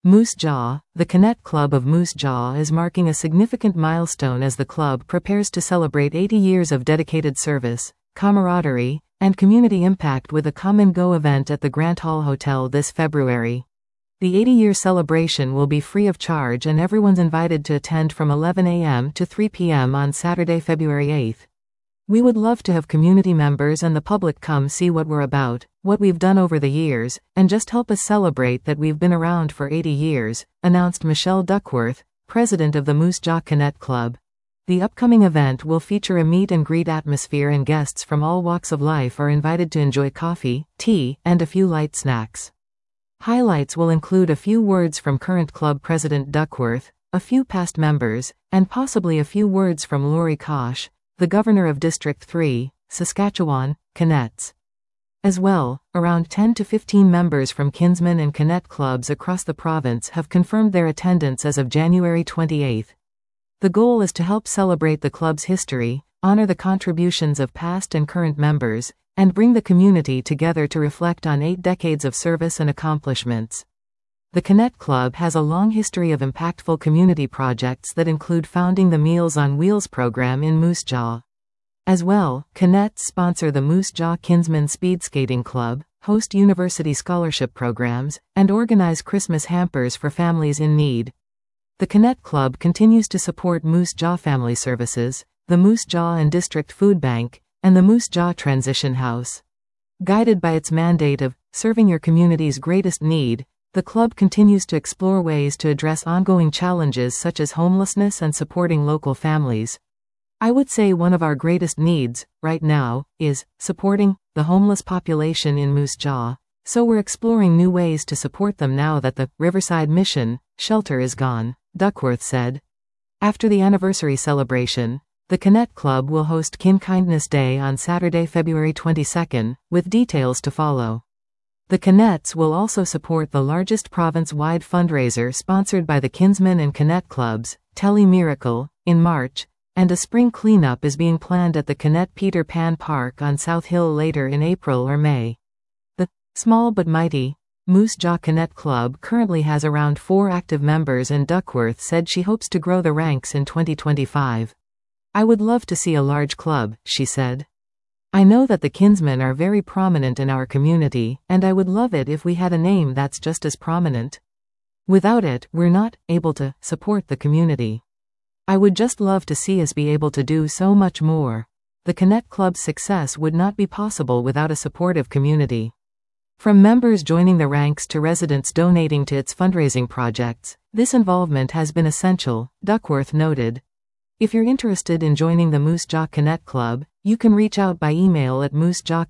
Moose Jaw. The Connect Club of Moose Jaw is marking a significant milestone as the club prepares to celebrate 80 years of dedicated service, camaraderie, and community impact with a Come and Go event at the Grant Hall Hotel this February. The 80-year celebration will be free of charge and everyone's invited to attend from 11 a.m. to 3 p.m. on Saturday, February 8th. We would love to have community members and the public come see what we're about, what we've done over the years, and just help us celebrate that we've been around for 80 years, announced Michelle Duckworth, president of the Moose Jaw Connect Club. The upcoming event will feature a meet and greet atmosphere and guests from all walks of life are invited to enjoy coffee, tea, and a few light snacks. Highlights will include a few words from current club president Duckworth, a few past members, and possibly a few words from Lori Kosh, the governor of District 3, Saskatchewan, Connects. As well, around 10 to 15 members from Kinsmen and Connect clubs across the province have confirmed their attendance as of January 28. The goal is to help celebrate the club's history, honor the contributions of past and current members, and bring the community together to reflect on 8 decades of service and accomplishments. The Connect Club has a long history of impactful community projects that include founding the Meals on Wheels program in Moose Jaw. As well, Connects sponsor the Moose Jaw Kinsmen Speed Skating Club, host university scholarship programs, and organize Christmas hampers for families in need. The Connect Club continues to support Moose Jaw Family Services, the Moose Jaw and District Food Bank, and the Moose Jaw Transition House. Guided by its mandate of serving your community's greatest need, the club continues to explore ways to address ongoing challenges such as homelessness and supporting local families. I would say one of our greatest needs, right now, is supporting the homeless population in Moose Jaw, so we're exploring new ways to support them now that the Riverside Mission shelter is gone, Duckworth said. After the anniversary celebration, the Connect Club will host Kindness Day on Saturday, February 22, with details to follow. The Connects will also support the largest province-wide fundraiser sponsored by the Kinsmen and Connect clubs, Telly Miracle, in March, and a spring cleanup is being planned at the Connect Peter Pan Park on South Hill later in April or May. The small but mighty Moose Jaw Connect Club currently has around 4 active members, and Duckworth said she hopes to grow the ranks in 2025. I would love to see a large club, she said. I know that the Kinsmen are very prominent in our community, and I would love it if we had a name that's just as prominent. Without it, we're not able to support the community. I would just love to see us be able to do so much more. The Connect Club's success would not be possible without a supportive community. From members joining the ranks to residents donating to its fundraising projects, this involvement has been essential, Duckworth noted. If you're interested in joining the Moose Jaw Connect Club, you can reach out by email at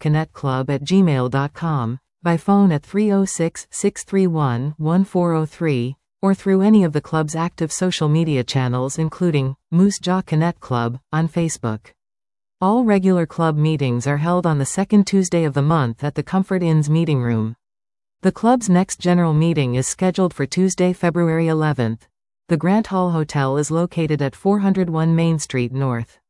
moosejawconnectclub@gmail.com, by phone at 306-631-1403, or through any of the club's active social media channels including Moose Jaw Connect Club on Facebook. All regular club meetings are held on the second Tuesday of the month at the Comfort Inn's meeting room. The club's next general meeting is scheduled for Tuesday, February 11th. The Grant Hall Hotel is located at 401 Main Street North.